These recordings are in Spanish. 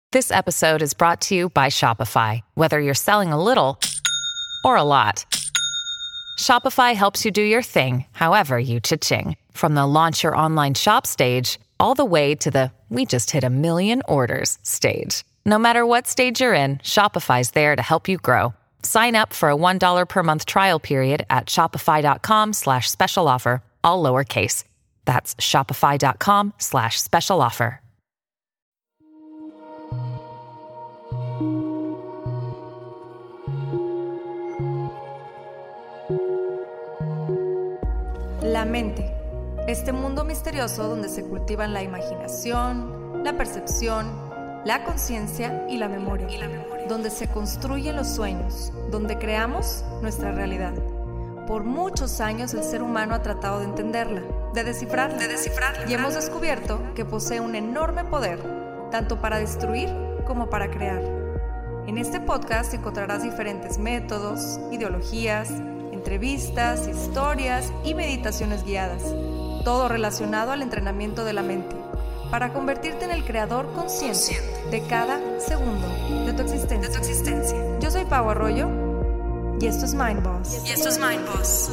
This episode is brought to you by Shopify. Whether you're selling a little or a lot, Shopify helps you do your thing, however you cha-ching. From the launch your online shop stage, all the way to the we just hit 1 million orders stage. No matter what stage you're in, Shopify's there to help you grow. Sign up for a $1 per month trial period at shopify.com/special offer, all lowercase. That's shopify.com/special offer. La mente, este mundo misterioso donde se cultivan la imaginación, la percepción, la conciencia y la memoria, donde se construyen los sueños, donde creamos nuestra realidad. Por muchos años el ser humano ha tratado de entenderla, de descifrarla, y hemos descubierto que posee un enorme poder, tanto para destruir como para crear. En este podcast encontrarás diferentes métodos, ideologías, entrevistas, historias y meditaciones guiadas, todo relacionado al entrenamiento de la mente, para convertirte en el creador consciente de cada segundo de tu existencia. Yo soy Pau Arroyo y esto es Mind Boss.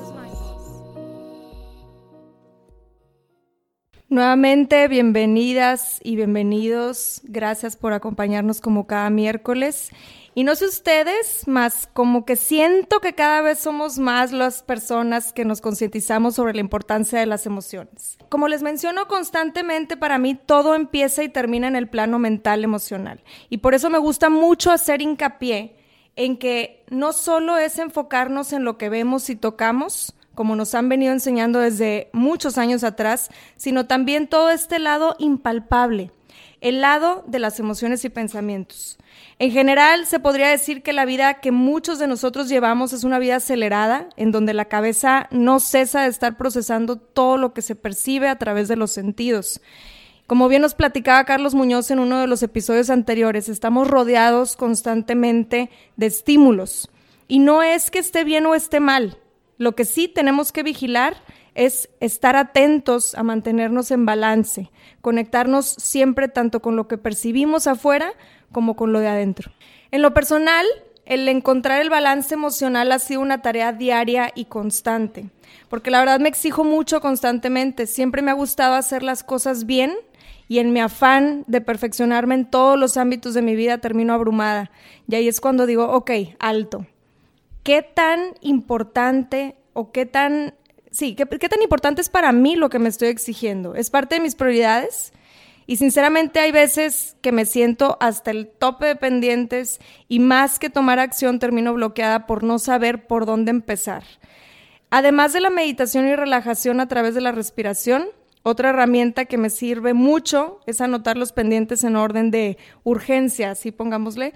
Nuevamente, bienvenidas y bienvenidos. Gracias por acompañarnos como cada miércoles. Y no sé ustedes, más como que siento que cada vez somos más las personas que nos concientizamos sobre la importancia de las emociones. Como les menciono constantemente, para mí todo empieza y termina en el plano mental emocional. Y por eso me gusta mucho hacer hincapié en que no solo es enfocarnos en lo que vemos y tocamos, como nos han venido enseñando desde muchos años atrás, sino también todo este lado impalpable, el lado de las emociones y pensamientos. En general, se podría decir que la vida que muchos de nosotros llevamos es una vida acelerada, en donde la cabeza no cesa de estar procesando todo lo que se percibe a través de los sentidos. Como bien nos platicaba Carlos Muñoz en uno de los episodios anteriores, estamos rodeados constantemente de estímulos. Y no es que esté bien o esté mal. Lo que sí tenemos que vigilar es estar atentos a mantenernos en balance, conectarnos siempre tanto con lo que percibimos afuera como con lo de adentro. En lo personal, el encontrar el balance emocional ha sido una tarea diaria y constante, porque la verdad me exijo mucho constantemente. Siempre me ha gustado hacer las cosas bien y en mi afán de perfeccionarme en todos los ámbitos de mi vida termino abrumada. Y ahí es cuando digo, ok, alto. ¿Qué tan importante o qué tan importante es para mí lo que me estoy exigiendo? ¿Es parte de mis prioridades? Y sinceramente hay veces que me siento hasta el tope de pendientes y más que tomar acción termino bloqueada por no saber por dónde empezar. Además de la meditación y relajación a través de la respiración, otra herramienta que me sirve mucho es anotar los pendientes en orden de urgencia, así pongámosle.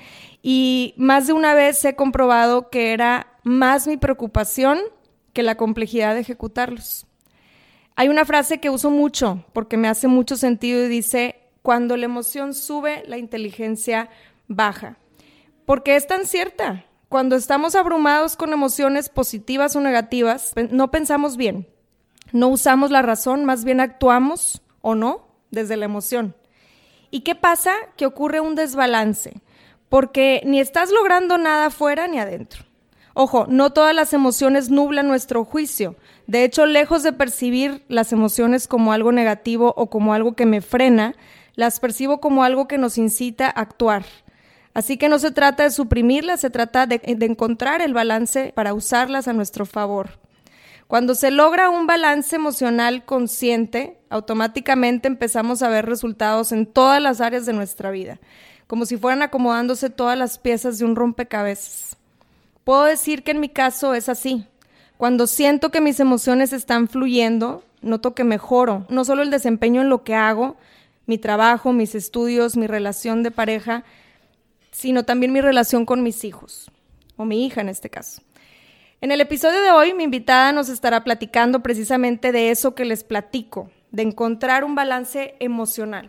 Y más de una vez he comprobado que era más mi preocupación que la complejidad de ejecutarlos. Hay una frase que uso mucho porque me hace mucho sentido y dice, cuando la emoción sube, la inteligencia baja. ¿Por qué es tan cierta? Cuando estamos abrumados con emociones positivas o negativas, no pensamos bien, no usamos la razón, más bien actuamos o no desde la emoción. ¿Y qué pasa? Que ocurre un desbalance, porque ni estás logrando nada afuera ni adentro. Ojo, no todas las emociones nublan nuestro juicio. De hecho, lejos de percibir las emociones como algo negativo o como algo que me frena, las percibo como algo que nos incita a actuar. Así que no se trata de suprimirlas, se trata de encontrar el balance para usarlas a nuestro favor. Cuando se logra un balance emocional consciente, automáticamente empezamos a ver resultados en todas las áreas de nuestra vida, como si fueran acomodándose todas las piezas de un rompecabezas. Puedo decir que en mi caso es así. Cuando siento que mis emociones están fluyendo, noto que mejoro, no solo el desempeño en lo que hago, mi trabajo, mis estudios, mi relación de pareja, sino también mi relación con mis hijos, o mi hija en este caso. En el episodio de hoy, mi invitada nos estará platicando precisamente de eso que les platico, de encontrar un balance emocional.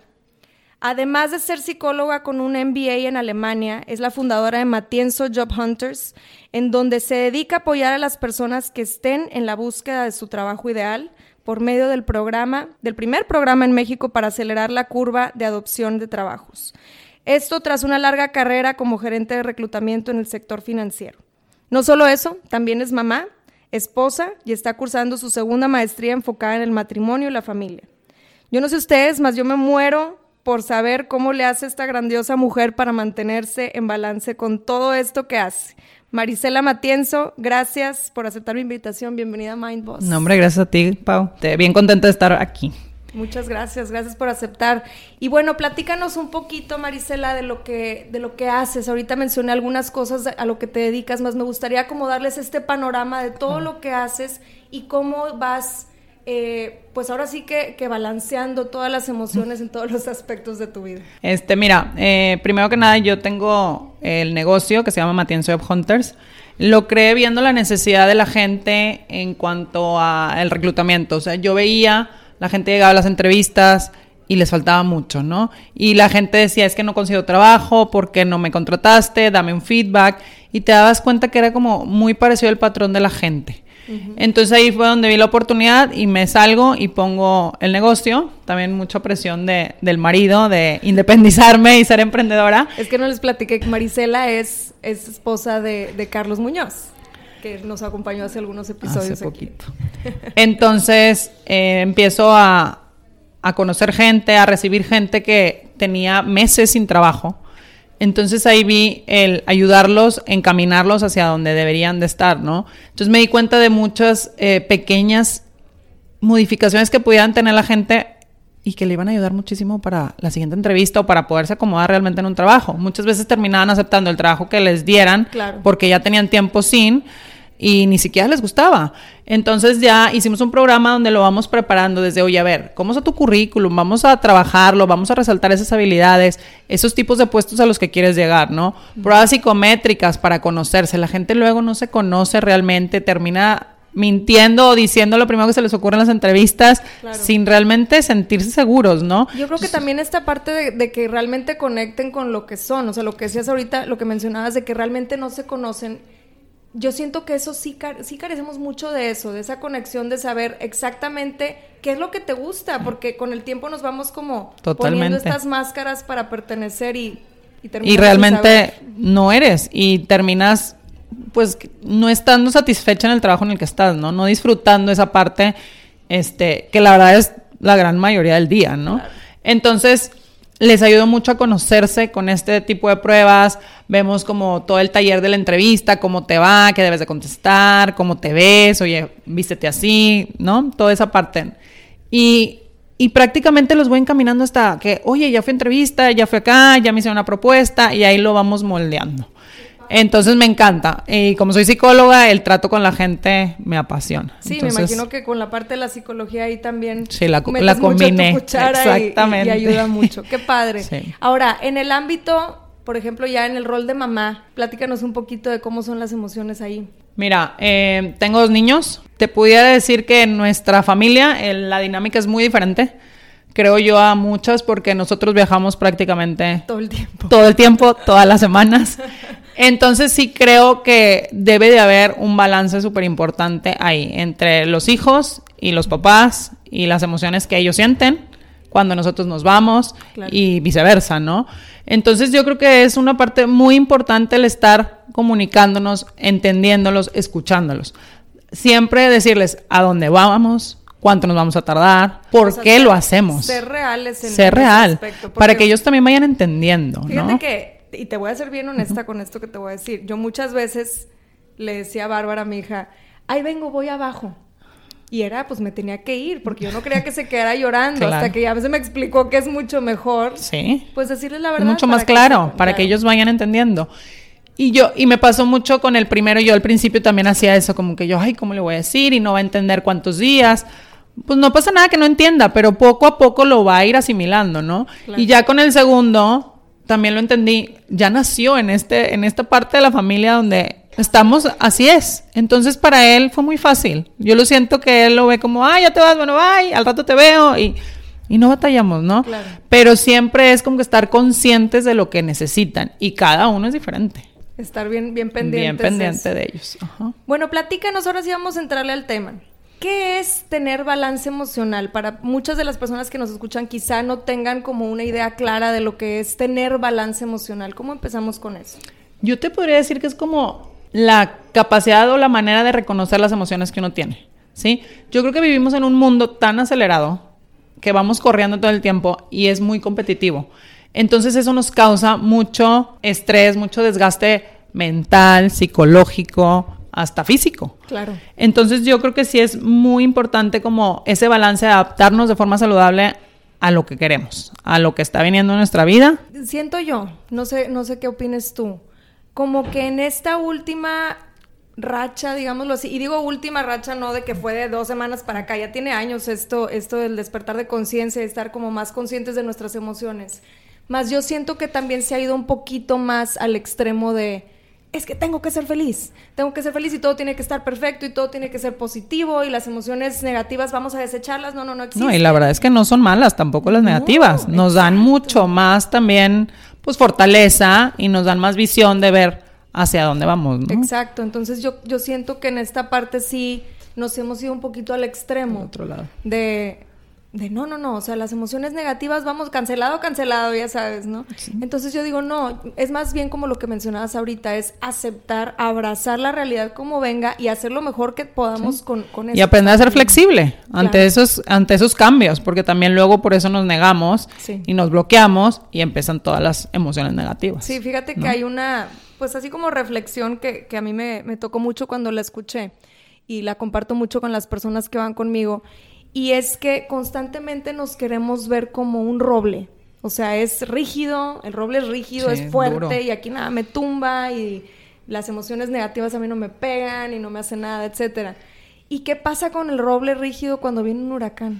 Además de ser psicóloga con un MBA en Alemania, es la fundadora de Matienzo Job Hunters, en donde se dedica a apoyar a las personas que estén en la búsqueda de su trabajo ideal por medio del primer programa en México para acelerar la curva de adopción de trabajos. Esto tras una larga carrera como gerente de reclutamiento en el sector financiero. No solo eso, también es mamá, esposa y está cursando su segunda maestría enfocada en el matrimonio y la familia. Yo no sé ustedes, mas yo me muero por saber cómo le hace esta grandiosa mujer para mantenerse en balance con todo esto que hace. Marisela Matienzo, gracias por aceptar mi invitación. Bienvenida a Mindboss. No, hombre, gracias a ti, Pau. Bien contenta de estar aquí. Muchas gracias por aceptar. Y bueno, platícanos un poquito, Marisela, de lo que haces. Ahorita mencioné algunas cosas a lo que te dedicas, más me gustaría como darles este panorama de todo lo que haces y cómo vas, pues ahora sí que balanceando todas las emociones en todos los aspectos de tu vida. Mira, primero que nada, yo tengo el negocio que se llama Matienzo Job Hunters. Lo creé viendo la necesidad de la gente en cuanto al reclutamiento. O sea, yo veía, la gente llegaba a las entrevistas y les faltaba mucho, ¿no? Y la gente decía, es que no consigo trabajo, ¿por qué no me contrataste? Dame un feedback. Y te dabas cuenta que era como muy parecido al patrón de la gente. Uh-huh. Entonces ahí fue donde vi la oportunidad y me salgo y pongo el negocio. También mucha presión del marido de independizarme y ser emprendedora. Es que no les platiqué que Marisela es esposa de Carlos Muñoz, que nos acompañó hace algunos episodios. Hace poquito. Entonces empiezo a conocer gente, a recibir gente que tenía meses sin trabajo. Entonces ahí vi el ayudarlos, encaminarlos hacia donde deberían de estar, ¿no? Entonces me di cuenta de muchas pequeñas modificaciones que pudieran tener la gente y que le iban a ayudar muchísimo para la siguiente entrevista o para poderse acomodar realmente en un trabajo. Muchas veces terminaban aceptando el trabajo que les dieran, claro, porque ya tenían tiempo sin y ni siquiera les gustaba. Entonces ya hicimos un programa donde lo vamos preparando desde, oye, a ver, ¿cómo está tu currículum? Vamos a trabajarlo, vamos a resaltar esas habilidades, esos tipos de puestos a los que quieres llegar, ¿no? Pruebas psicométricas para conocerse. La gente luego no se conoce realmente, termina mintiendo o diciendo lo primero que se les ocurre en las entrevistas, claro, sin realmente sentirse seguros, ¿no? Yo creo que también esta parte de que realmente conecten con lo que son, o sea, lo que decías ahorita, lo que mencionabas de que realmente no se conocen. Yo siento que eso sí carecemos mucho de eso, de esa conexión de saber exactamente qué es lo que te gusta, porque con el tiempo nos vamos como poniendo estas máscaras para pertenecer y realmente no eres y terminas pues no estando satisfecha en el trabajo en el que estás, ¿no? No disfrutando esa parte que la verdad es la gran mayoría del día, ¿no? Claro. Entonces les ayudó mucho a conocerse con este tipo de pruebas. Vemos como todo el taller de la entrevista, cómo te va, qué debes de contestar, cómo te ves, oye, vístete así, ¿no? Toda esa parte. Y prácticamente los voy encaminando hasta que, oye, ya fui a entrevista, ya fui acá, ya me hicieron una propuesta y ahí lo vamos moldeando. Entonces me encanta. Y como soy psicóloga, el trato con la gente me apasiona. Sí, entonces, me imagino que con la parte de la psicología ahí también sí, la combiné. Mucho tu cuchara exactamente. Y ayuda mucho. Qué padre. Sí. Ahora, en el ámbito, por ejemplo, ya en el rol de mamá, platícanos un poquito de cómo son las emociones ahí. Mira, tengo 2 niños. Te pudiera decir que en nuestra familia la dinámica es muy diferente. Creo yo a muchas porque nosotros viajamos prácticamente todo el tiempo, todas las semanas. Entonces sí creo que debe de haber un balance súper importante ahí entre los hijos y los papás y las emociones que ellos sienten cuando nosotros nos vamos, claro, y viceversa, ¿no? Entonces yo creo que es una parte muy importante el estar comunicándonos, entendiéndolos, escuchándolos. Siempre decirles a dónde vamos, cuánto nos vamos a tardar, por qué lo hacemos. Ser reales en ese aspecto. Porque para que ellos también vayan entendiendo, fíjate, ¿no? Que, y te voy a ser bien honesta con esto que te voy a decir, yo muchas veces le decía a Bárbara, mi hija, ahí vengo, voy abajo. Y era, pues me tenía que ir, porque yo no quería que se quedara llorando, claro, hasta que ya a veces me explicó que es mucho mejor, sí, pues decirles la verdad. Es mucho más claro, para que ellos vayan entendiendo. Y me pasó mucho con el primero, yo al principio también hacía eso, como que yo, ay, ¿cómo le voy a decir? Y no va a entender cuántos días. Pues no pasa nada que no entienda, pero poco a poco lo va a ir asimilando, ¿no? Claro. Y ya con el segundo, también lo entendí, ya nació en esta parte de la familia donde estamos, así es. Entonces para él fue muy fácil. Yo lo siento que él lo ve como, ya te vas, bueno, bye, al rato te veo y no batallamos, ¿no? Claro. Pero siempre es como que estar conscientes de lo que necesitan y cada uno es diferente. Estar bien pendientes. Bien pendiente de ellos. Ajá. Bueno, platícanos, ahora sí vamos a entrarle al tema. ¿Qué es tener balance emocional? Para muchas de las personas que nos escuchan quizá no tengan como una idea clara de lo que es tener balance emocional. ¿Cómo empezamos con eso? Yo te podría decir que es como la capacidad o la manera de reconocer las emociones que uno tiene, ¿sí? Yo creo que vivimos en un mundo tan acelerado que vamos corriendo todo el tiempo y es muy competitivo. Entonces eso nos causa mucho estrés, mucho desgaste mental, psicológico, hasta físico. Claro. Entonces yo creo que sí es muy importante como ese balance de adaptarnos de forma saludable a lo que queremos, a lo que está viniendo en nuestra vida. Siento yo, no sé qué opines tú, como que en esta última racha, digámoslo así, y digo última racha no de que fue de 2 semanas para acá, ya tiene años esto del despertar de conciencia, de estar como más conscientes de nuestras emociones. Más yo siento que también se ha ido un poquito más al extremo de es que tengo que ser feliz y todo tiene que estar perfecto y todo tiene que ser positivo y las emociones negativas vamos a desecharlas, no existen. No, y la verdad es que no son malas tampoco las negativas, nos dan mucho más también pues fortaleza y nos dan más visión de ver hacia dónde vamos, ¿no? Exacto, entonces yo siento que en esta parte sí nos hemos ido un poquito al extremo. Al otro lado. De no, o sea, las emociones negativas, vamos, cancelado, ya sabes, ¿no? Sí. Entonces yo digo, no, es más bien como lo que mencionabas ahorita, es aceptar, abrazar la realidad como venga y hacer lo mejor que podamos con eso. Y aprender a ser flexible ante esos cambios, porque también luego por eso nos negamos y nos bloqueamos y empiezan todas las emociones negativas. Sí, fíjate que hay una, pues así como reflexión que a mí me tocó mucho cuando la escuché y la comparto mucho con las personas que van conmigo. Y es que constantemente nos queremos ver como un roble. O sea, es rígido, el roble es rígido, es fuerte, duro. Y aquí nada me tumba y las emociones negativas a mí no me pegan y no me hacen nada, etcétera. ¿Y qué pasa con el roble rígido cuando viene un huracán?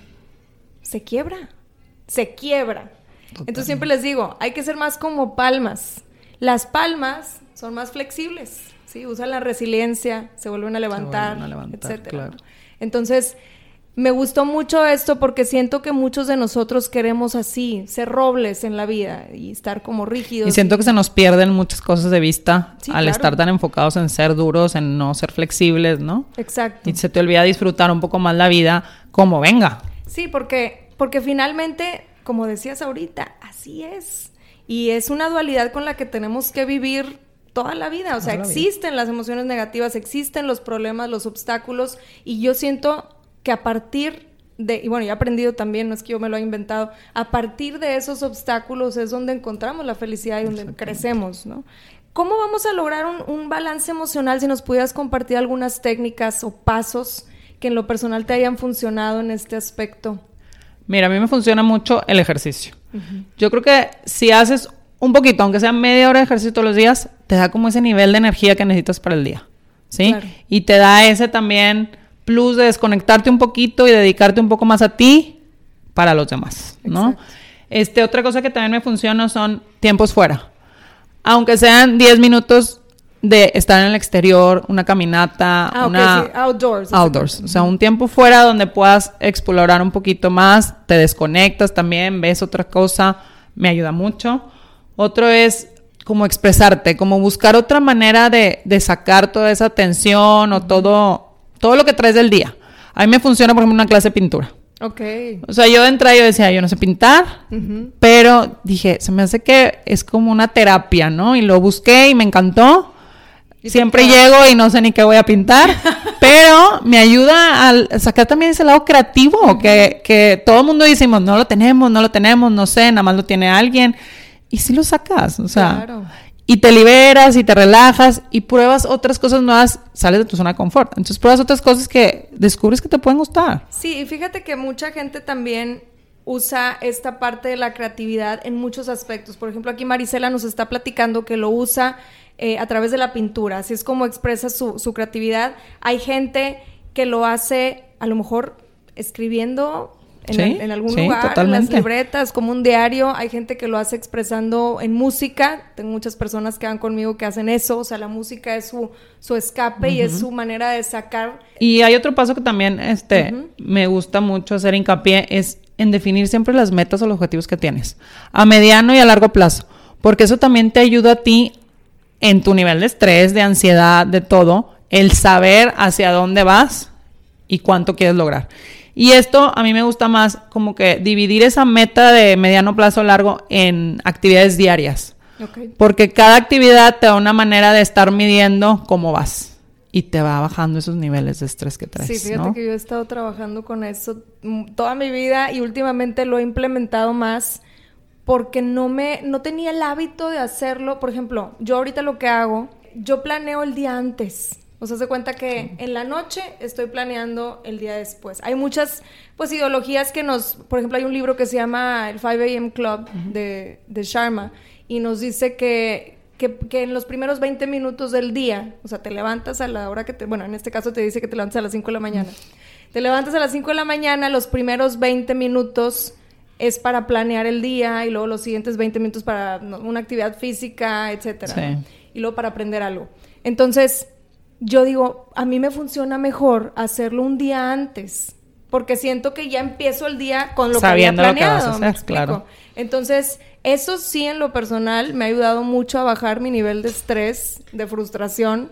Se quiebra. Totalmente. Entonces siempre les digo, hay que ser más como palmas. Las palmas son más flexibles, ¿sí? Usan la resiliencia, se vuelven a levantar, etcétera. Claro. Entonces me gustó mucho esto porque siento que muchos de nosotros queremos así, ser robles en la vida y estar como rígidos. Y siento que se nos pierden muchas cosas de vista al estar tan enfocados en ser duros, en no ser flexibles, ¿no? Exacto. Y se te olvida disfrutar un poco más la vida como venga. Sí, porque finalmente, como decías ahorita, así es. Y es una dualidad con la que tenemos que vivir toda la vida. O sea, existen las emociones negativas, existen los problemas, los obstáculos, y yo siento que a partir de, y bueno, yo he aprendido también, no es que yo me lo haya inventado, a partir de esos obstáculos es donde encontramos la felicidad y donde crecemos, ¿no? ¿Cómo vamos a lograr un balance emocional? Si nos pudieras compartir algunas técnicas o pasos que en lo personal te hayan funcionado en este aspecto. Mira, a mí me funciona mucho el ejercicio. Uh-huh. Yo creo que si haces un poquito, aunque sea media hora de ejercicio todos los días, te da como ese nivel de energía que necesitas para el día, ¿sí? Claro. Y te da ese también plus de desconectarte un poquito y dedicarte un poco más a ti para los demás, ¿no? Exacto. Otra cosa que también me funciona son tiempos fuera. Aunque sean 10 minutos de estar en el exterior, una caminata, outdoors. O sea, un tiempo fuera donde puedas explorar un poquito más, te desconectas también, ves otra cosa, me ayuda mucho. Otro es como expresarte, como buscar otra manera de sacar toda esa tensión o todo lo que traes del día. A mí me funciona, por ejemplo, una clase de pintura. Okay. O sea, yo de entrada yo decía, yo no sé pintar, pero dije, se me hace que es como una terapia, ¿no? Y lo busqué y me encantó. Siempre llego y no sé ni qué voy a pintar, pero me ayuda a sacar también ese lado creativo, que todo el mundo decimos, no lo tenemos, no sé, nada más lo tiene alguien. Y sí lo sacas, o sea, claro. Y te liberas y te relajas y pruebas otras cosas nuevas, sales de tu zona de confort. Entonces pruebas otras cosas que descubres que te pueden gustar. Sí, y fíjate que mucha gente también usa esta parte de la creatividad en muchos aspectos. Por ejemplo, aquí Marisela nos está platicando que lo usa a través de la pintura. Así es como expresa su creatividad. Hay gente que lo hace a lo mejor escribiendo en algún lugar, totalmente. En las libretas, como un diario. Hay gente que lo hace expresando en música. Tengo muchas personas que van conmigo que hacen eso. O sea, la música es su escape y es su manera de sacar. Y hay otro paso que también me gusta mucho hacer hincapié, es en definir siempre las metas o los objetivos que tienes, a mediano y a largo plazo, porque eso también te ayuda a ti en tu nivel de estrés, de ansiedad, de todo, el saber hacia dónde vas y cuánto quieres lograr. Y esto a mí me gusta más como que dividir esa meta de mediano plazo largo en actividades diarias. Okay. Porque cada actividad te da una manera de estar midiendo cómo vas y te va bajando esos niveles de estrés que traes. Sí, fíjate, ¿no?, que yo he estado trabajando con eso toda mi vida y últimamente lo he implementado más porque no tenía el hábito de hacerlo. Por ejemplo, yo ahorita lo que hago, yo planeo el día antes. O sea, se cuenta que en la noche estoy planeando el día después. Hay muchas, pues, ideologías que por ejemplo, hay un libro que se llama el 5 a.m. Club de Sharma y nos dice que en los primeros 20 minutos del día, o sea, te levantas a la hora bueno, en este caso te dice que te levantas a las 5 de la mañana. Te levantas a las 5 de la mañana, los primeros 20 minutos es para planear el día y luego los siguientes 20 minutos para una actividad física, etcétera. Sí. Y luego para aprender algo. Entonces, yo digo, a mí me funciona mejor hacerlo un día antes, porque siento que ya empiezo el día con lo sabiendo que había planeado. Lo que vas a hacer, claro. Entonces, eso sí, en lo personal, me ha ayudado mucho a bajar mi nivel de estrés, de frustración,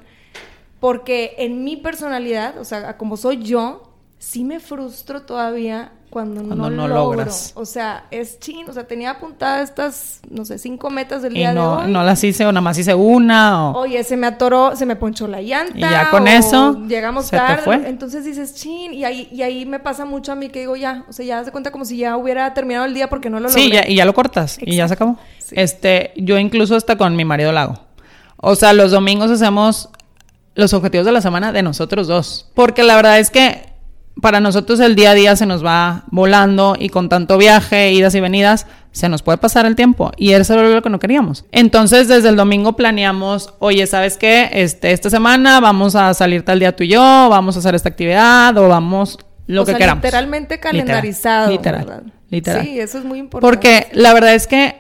porque en mi personalidad, o sea, como soy yo, sí me frustro todavía cuando no logras. O sea, o sea, tenía apuntadas estas, no sé, 5 metas del día de hoy. No las hice o nada más hice una. Oye, se me atoró, se me ponchó la llanta. Y ya con eso llegamos tarde. Entonces dices, chin, y ahí me pasa mucho a mí que digo, ya, o sea, ya das cuenta como si ya hubiera terminado el día porque no lo logré. Sí, y ya lo cortas. Exacto. Y ya se acabó. Sí. Yo incluso hasta con mi marido lo hago. O sea, los domingos hacemos los objetivos de la semana de nosotros dos. Porque la verdad es que para nosotros el día a día se nos va volando y con tanto viaje, idas y venidas, se nos puede pasar el tiempo y eso era lo que no queríamos. Entonces, desde el domingo planeamos, oye, ¿sabes qué? Esta semana vamos a salir tal día tú y yo, vamos a hacer esta actividad o vamos lo que queramos. Literalmente calendarizado. Literal. Sí, eso es muy importante. Porque la verdad es que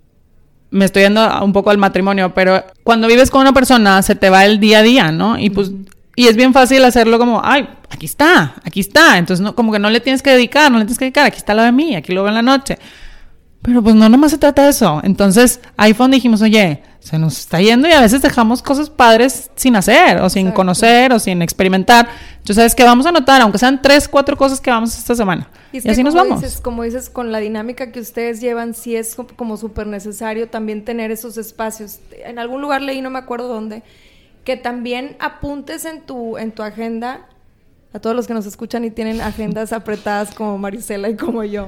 me estoy yendo un poco al matrimonio, pero cuando vives con una persona se te va el día a día, ¿no? Y pues... Y es bien fácil hacerlo como, ay, aquí está. Entonces, no, como que no le tienes que dedicar, aquí está lo de mí, aquí lo veo en la noche. Pero pues no nomás se trata de eso. Entonces, ahí fue donde dijimos, oye, se nos está yendo y a veces dejamos cosas padres sin hacer, o sin conocer, o sin experimentar. Entonces, ¿sabes qué? Vamos a anotar, aunque sean 3, 4 cosas que vamos esta semana. Y así nos vamos. Como dices, con la dinámica que ustedes llevan, sí es como súper necesario también tener esos espacios. En algún lugar leí, no me acuerdo dónde, que también apuntes en tu agenda, a todos los que nos escuchan y tienen agendas apretadas como Marisela y como yo,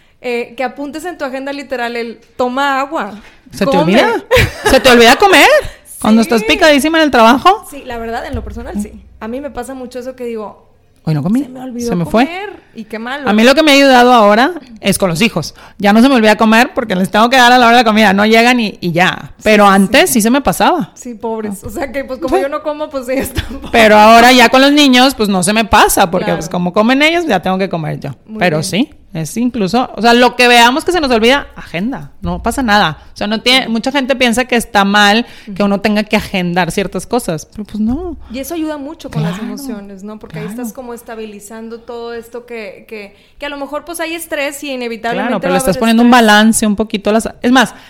que apuntes en tu agenda literal el toma agua. ¿Se te olvida? ¿Se te olvida comer? Sí. Cuando estás picadísima en el trabajo. Sí, la verdad, en lo personal sí. A mí me pasa mucho eso que digo, hoy no comí. Se me olvidó se me comer. Fue. Y qué malo. A mí lo que me ha ayudado ahora es con los hijos. Ya no se me olvida comer porque les tengo que dar a la hora de la comida. No llegan y ya. Pero antes sí se me pasaba. Sí, pobres. O sea que pues como yo no como, pues ellos tampoco. Pero ahora ya con los niños pues no se me pasa porque pues como comen ellos ya tengo que comer yo. Pero bien. Sí. Es incluso, o sea, lo que veamos que se nos olvida, agenda, no pasa nada. O sea, mucha gente piensa que está mal que uno tenga que agendar ciertas cosas, pero pues no. Y eso ayuda mucho con las emociones, ¿no? Porque ahí estás como estabilizando todo esto que a lo mejor pues hay estrés y inevitablemente. Claro, pero le estás poniendo un balance un poquito. Es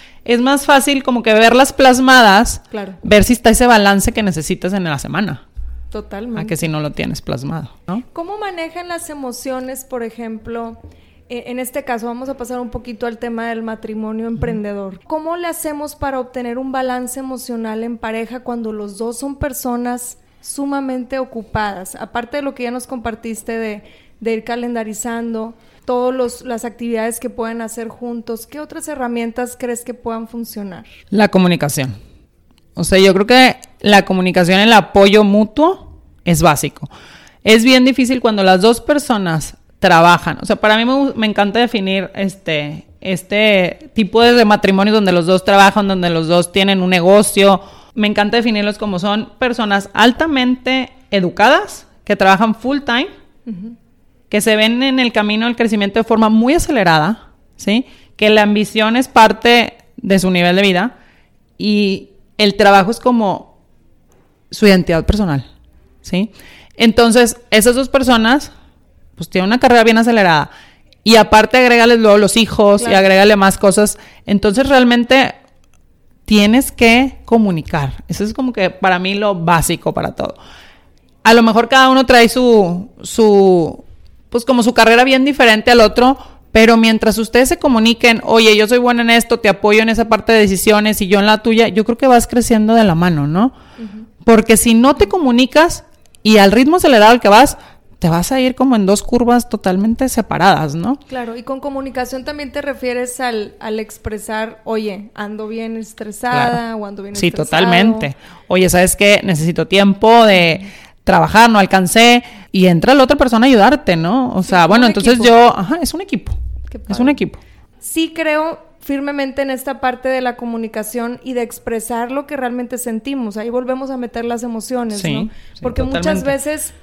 más fácil como que verlas plasmadas, ver si está ese balance que necesitas en la semana. Totalmente. A que si no lo tienes plasmado, ¿no? ¿Cómo manejan las emociones, por ejemplo? En este caso vamos a pasar un poquito al tema del matrimonio emprendedor. ¿Cómo le hacemos para obtener un balance emocional en pareja cuando los dos son personas sumamente ocupadas? Aparte de lo que ya nos compartiste de ir calendarizando todas las actividades que pueden hacer juntos, ¿qué otras herramientas crees que puedan funcionar? La comunicación. O sea, yo creo que la comunicación, el apoyo mutuo es básico. Es bien difícil cuando las dos personas trabajan. O sea, para mí me encanta definir este tipo de matrimonio donde los dos trabajan, donde los dos tienen un negocio. Me encanta definirlos como son personas altamente educadas, que trabajan full time, que se ven en el camino del crecimiento de forma muy acelerada, ¿sí? Que la ambición es parte de su nivel de vida y el trabajo es como su identidad personal, ¿sí? Entonces, esas dos personas pues tienen una carrera bien acelerada y aparte agrégales luego los hijos y agrégale más cosas. Entonces, realmente tienes que comunicar. Eso es como que para mí lo básico para todo. a lo mejor cada uno trae pues como su carrera bien diferente al otro, pero mientras ustedes se comuniquen, oye, yo soy buena en esto, te apoyo en esa parte de decisiones y yo en la tuya, yo creo que vas creciendo de la mano, ¿no? Uh-huh. Porque si no te comunicas y al ritmo acelerado al que vas, te vas a ir como en dos curvas totalmente separadas, ¿no? Claro, y con comunicación también te refieres al expresar, oye, ando bien estresada, claro, o ando bien estresado. Sí, totalmente. Oye, ¿sabes qué? Necesito tiempo de trabajar, no alcancé, y entra la otra persona a ayudarte, ¿no? O sea, bueno, entonces equipo. Es un equipo. Es un equipo. Sí creo firmemente en esta parte de la comunicación y de expresar lo que realmente sentimos. Ahí volvemos a meter las emociones, sí, ¿no? Sí, porque totalmente. Muchas veces,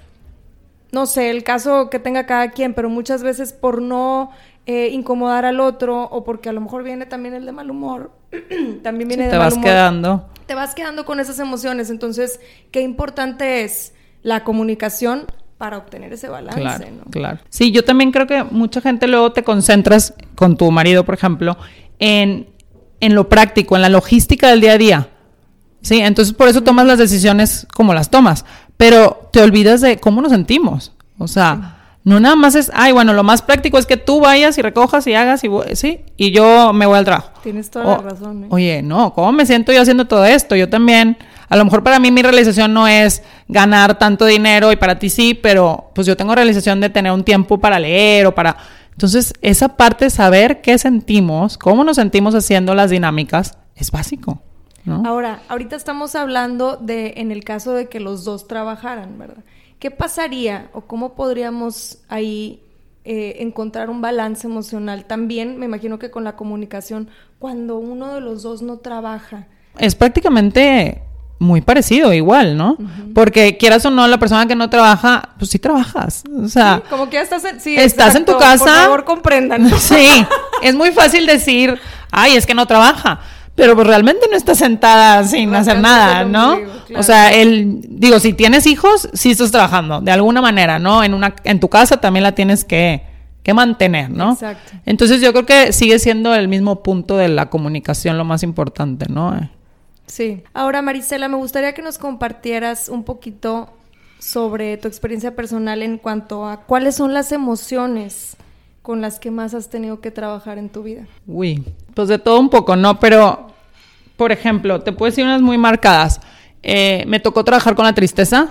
no sé, el caso que tenga cada quien, pero muchas veces por no incomodar al otro, o porque a lo mejor viene también el de mal humor, también viene de mal humor. Te vas quedando con esas emociones. Entonces, qué importante es la comunicación para obtener ese balance, claro, ¿no? Claro. Sí, yo también creo que mucha gente luego te concentras con tu marido, por ejemplo, en lo práctico, en la logística del día a día. Sí, entonces por eso tomas las decisiones como las tomas, pero te olvidas de cómo nos sentimos. O sea, no nada más es, bueno, lo más práctico es que tú vayas y recojas y hagas y yo me voy al trabajo. Tienes toda la razón, ¿eh? Oye, no, ¿cómo me siento yo haciendo todo esto? Yo también, a lo mejor para mí mi realización no es ganar tanto dinero y para ti sí, pero pues yo tengo realización de tener un tiempo para leer o para... Entonces, esa parte de saber qué sentimos, cómo nos sentimos haciendo las dinámicas, es básico, ¿no? Ahora, ahorita estamos hablando de, en el caso de que los dos trabajaran, ¿verdad? ¿Qué pasaría o cómo podríamos ahí encontrar un balance emocional? También me imagino que con la comunicación, cuando uno de los dos no trabaja. Es prácticamente muy parecido, igual, ¿no? Uh-huh. Porque quieras o no, la persona que no trabaja, pues sí trabajas. O sea, sí, como que ya estás estás en tu casa. Por favor, comprendan. Sí, es muy fácil decir, es que no trabaja. Pero pues realmente no estás sentada sin hacer nada, ¿no? Claro. O sea, si tienes hijos, sí estás trabajando, de alguna manera, ¿no? En tu casa también la tienes que mantener, ¿no? Exacto. Entonces yo creo que sigue siendo el mismo punto de la comunicación lo más importante, ¿no? Sí. Ahora, Marisela, me gustaría que nos compartieras un poquito sobre tu experiencia personal en cuanto a cuáles son las emociones con las que más has tenido que trabajar en tu vida. Uy, pues de todo un poco, ¿no? Pero, por ejemplo, te puedo decir unas muy marcadas. Me tocó trabajar con la tristeza.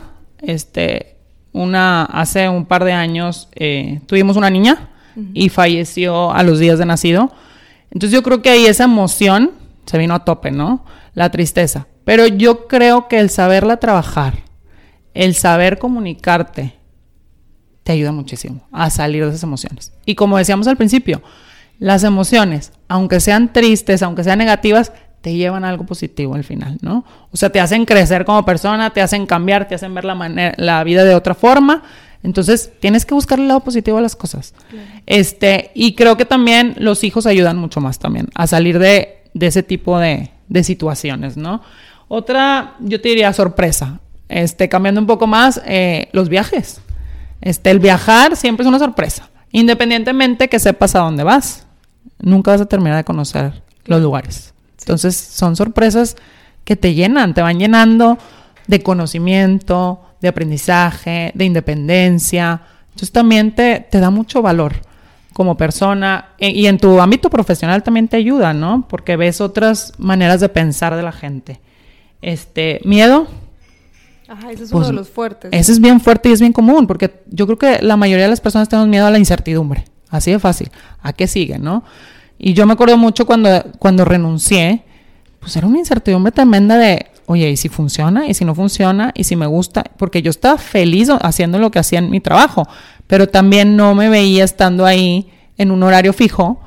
Hace un par de años tuvimos una niña y falleció a los días de nacido. Entonces yo creo que ahí esa emoción se vino a tope, ¿no? La tristeza. Pero yo creo que el saberla trabajar, el saber comunicarte, te ayuda muchísimo a salir de esas emociones. Y como decíamos al principio, las emociones, aunque sean tristes, aunque sean negativas, te llevan a algo positivo al final, ¿no? O sea, te hacen crecer como persona, te hacen cambiar, te hacen ver la vida de otra forma. Entonces, tienes que buscar el lado positivo a las cosas. Claro. Y creo que también los hijos ayudan mucho más también a salir de ese tipo de situaciones, ¿no? Otra, yo te diría sorpresa. Cambiando un poco más, los viajes. El viajar siempre es una sorpresa. Independientemente que sepas a dónde vas, nunca vas a terminar de conocer los lugares. Sí. Entonces, son sorpresas que te llenan, te van llenando de conocimiento, de aprendizaje, de independencia. Entonces, también te da mucho valor como persona. Y en tu ámbito profesional también te ayuda, ¿no? Porque ves otras maneras de pensar de la gente. Miedo. Ajá, ese es uno de los fuertes. Ese es bien fuerte y es bien común, porque yo creo que la mayoría de las personas tenemos miedo a la incertidumbre. Así de fácil. ¿A qué sigue, no? Y yo me acuerdo mucho cuando renuncié, pues era una incertidumbre tremenda de, oye, ¿y si funciona? ¿Y si no funciona? ¿Y si me gusta? Porque yo estaba feliz haciendo lo que hacía en mi trabajo, pero también no me veía estando ahí en un horario fijo,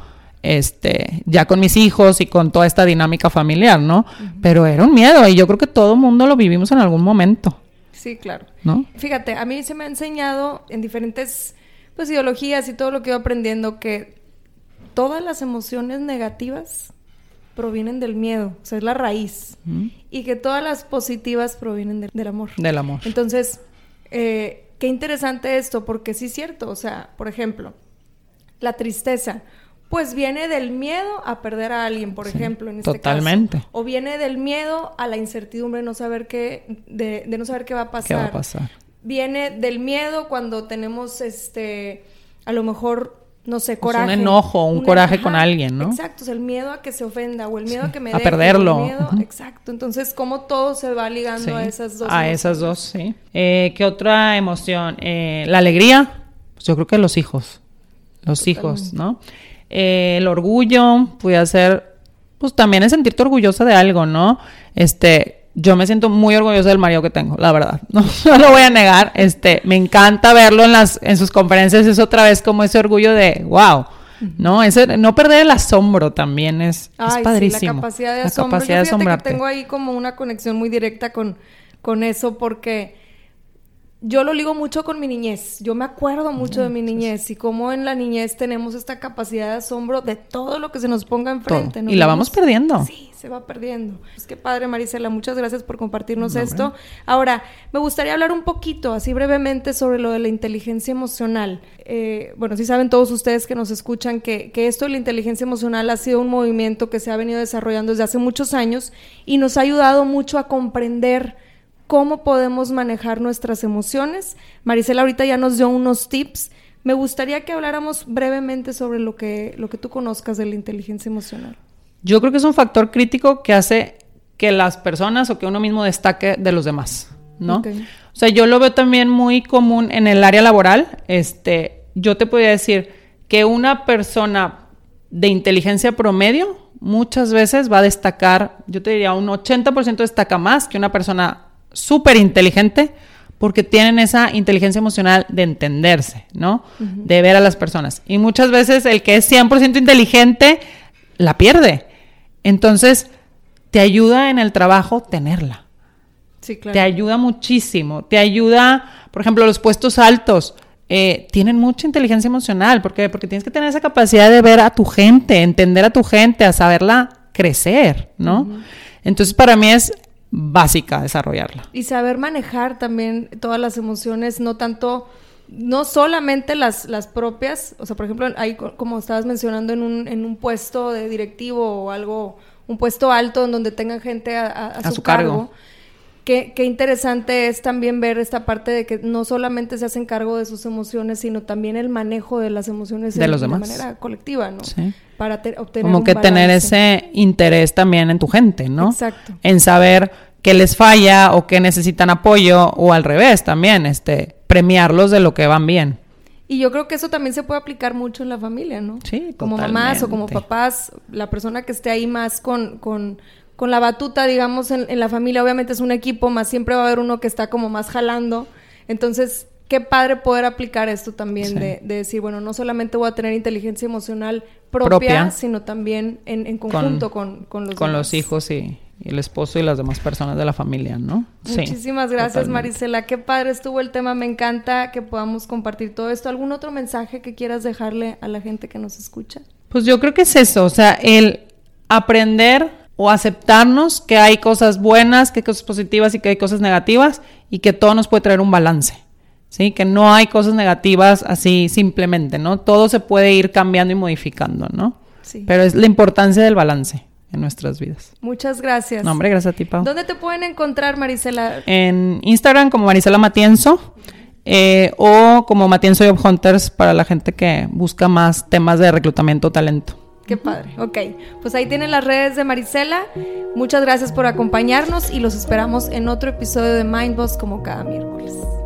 ya con mis hijos y con toda esta dinámica familiar, ¿no? Uh-huh. Pero era un miedo y yo creo que todo mundo lo vivimos en algún momento. Sí, claro. ¿No? Fíjate, a mí se me ha enseñado en diferentes ideologías y todo lo que iba aprendiendo que todas las emociones negativas provienen del miedo, o sea, es la raíz. Uh-huh. Y que todas las positivas provienen del amor. Del amor. Entonces, qué interesante esto, porque sí es cierto, o sea, por ejemplo, la tristeza, pues viene del miedo a perder a alguien, por ejemplo, en este totalmente. Caso. O viene del miedo a la incertidumbre, de no saber qué va a pasar. ¿Qué va a pasar? viene del miedo cuando tenemos a lo mejor, no sé, coraje. Pues un enojo, un coraje con alguien, ¿no? Exacto, o sea, el miedo a que se ofenda o el miedo a que me a deje, perderlo. El miedo, exacto. Entonces, ¿cómo todo se va ligando a esas dos? A esas dos, sí. ¿Qué otra emoción? La alegría, pues yo creo que los hijos. Los hijos, ¿no? El orgullo, puede ser, pues también es sentirte orgullosa de algo, ¿no? Yo me siento muy orgullosa del marido que tengo, la verdad. No lo voy a negar. Me encanta verlo en sus conferencias. Es otra vez como ese orgullo de wow, ¿no? No perder el asombro también es padrísimo. Sí, la capacidad de asombro. Yo fíjate que tengo ahí como una conexión muy directa con eso, porque yo lo ligo mucho con mi niñez. Yo me acuerdo mucho de mi niñez y cómo en la niñez tenemos esta capacidad de asombro de todo lo que se nos ponga enfrente. Y la vamos perdiendo. Sí, se va perdiendo. Pues qué padre, Marisela. Muchas gracias por compartirnos esto. Ahora, me gustaría hablar un poquito, así brevemente, sobre lo de la inteligencia emocional. Bueno, sí saben todos ustedes que nos escuchan que esto de la inteligencia emocional ha sido un movimiento que se ha venido desarrollando desde hace muchos años y nos ha ayudado mucho a comprender cómo podemos manejar nuestras emociones. Marisela ahorita ya nos dio unos tips. Me gustaría que habláramos brevemente sobre lo que tú conozcas de la inteligencia emocional. Yo creo que es un factor crítico que hace que las personas o que uno mismo destaque de los demás, ¿no? Okay. O sea, yo lo veo también muy común en el área laboral. Yo te podría decir que una persona de inteligencia promedio muchas veces va a destacar, yo te diría un 80% destaca más que una persona súper inteligente, porque tienen esa inteligencia emocional de entenderse, ¿no? Uh-huh. De ver a las personas. Y muchas veces el que es 100% inteligente la pierde. Entonces, te ayuda en el trabajo tenerla. Sí, claro. Te ayuda muchísimo. Te ayuda, por ejemplo, los puestos altos. Tienen mucha inteligencia emocional. ¿Por qué? Porque tienes que tener esa capacidad de ver a tu gente, entender a tu gente, a saberla crecer, ¿no? Uh-huh. Entonces, para mí es básica desarrollarla. Y saber manejar también todas las emociones, no solamente las propias, o sea, por ejemplo, ahí como estabas mencionando en un puesto de directivo o algo, un puesto alto en donde tengan gente a su cargo. Qué interesante es también ver esta parte de que no solamente se hacen cargo de sus emociones, sino también el manejo de las emociones de los demás. De manera colectiva, ¿no? Sí. Para obtener como un que balance. Tener ese interés también en tu gente, ¿no? Exacto. En saber qué les falla o qué necesitan apoyo, o al revés también, premiarlos de lo que van bien. Y yo creo que eso también se puede aplicar mucho en la familia, ¿no? Sí, como totalmente. Mamás o como papás, la persona que esté ahí más con la batuta, digamos, en la familia, obviamente es un equipo, más siempre va a haber uno que está como más jalando. Entonces, qué padre poder aplicar esto también, sí. de decir, bueno, no solamente voy a tener inteligencia emocional propia. Sino también en conjunto con los demás. Con los hijos y el esposo y las demás personas de la familia, ¿no? Muchísimas gracias, totalmente. Marisela. Qué padre estuvo el tema. Me encanta que podamos compartir todo esto. ¿Algún otro mensaje que quieras dejarle a la gente que nos escucha? Pues yo creo que es eso, o sea, el aprender o aceptarnos que hay cosas buenas, que hay cosas positivas y que hay cosas negativas, y que todo nos puede traer un balance, ¿sí? Que no hay cosas negativas así simplemente, ¿no? Todo se puede ir cambiando y modificando, ¿no? Sí. Pero es la importancia del balance en nuestras vidas. Muchas gracias. No, hombre, gracias a ti, Pau. ¿Dónde te pueden encontrar, Marisela? En Instagram como Marisela Matienzo, o como Matienzo Job Hunters para la gente que busca más temas de reclutamiento o talento. Qué padre. Ok, pues ahí tienen las redes de Marisela. Muchas gracias por acompañarnos y los esperamos en otro episodio de Mind Boss como cada miércoles.